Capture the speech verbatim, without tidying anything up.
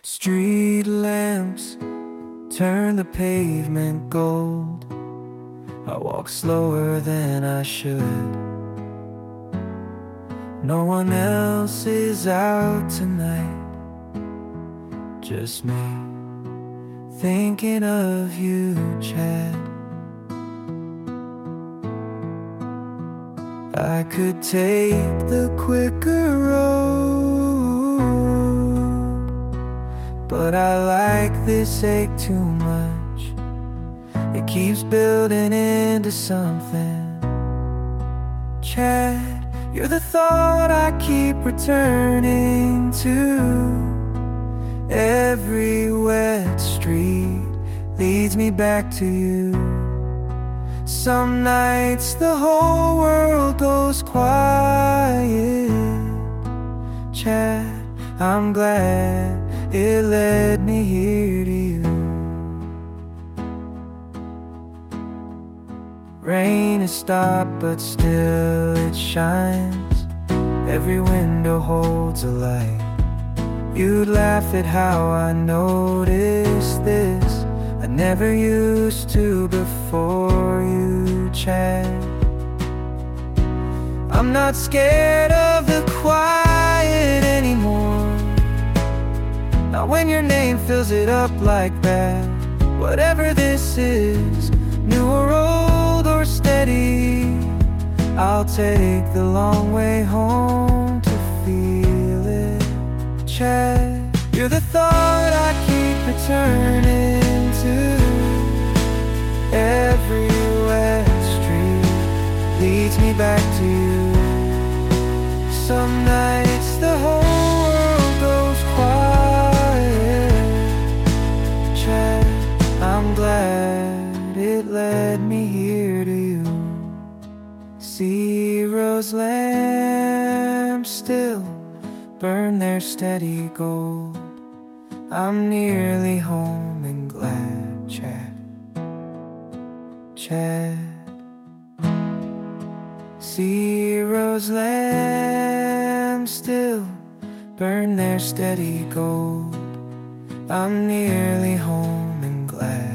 Street lamps turn the pavement gold. I walk slower than I should. No one else is out tonight, just me, thinking of you, Chad. I could take the quicker road, but I like this ache too much. It keeps building into something. Chad, you're the thought I keep returning to. Every wet street leads me back to you. Some nights the whole world goes quiet. Chad, I'm glad it led me here to you. Rain has stopped, but still it shines. Every window holds a light. You'd laugh at how I noticed this. I never used to before you, Chad. I'm not scared of the quiet anymore, not when your name fills it up like that. Whatever this is, new or old or steady, I'll take the long way home to feel it. Chad, you're the thought I keep returning to. Every wet street leads me back to you. Some nights the whole world goes quiet. Chad, I'm glad it led me here to you. Zero's lamps still burn their steady gold. I'm nearly home and glad, Chad. Chad. Zero's lamps still burn their steady gold. I'm nearly home and glad.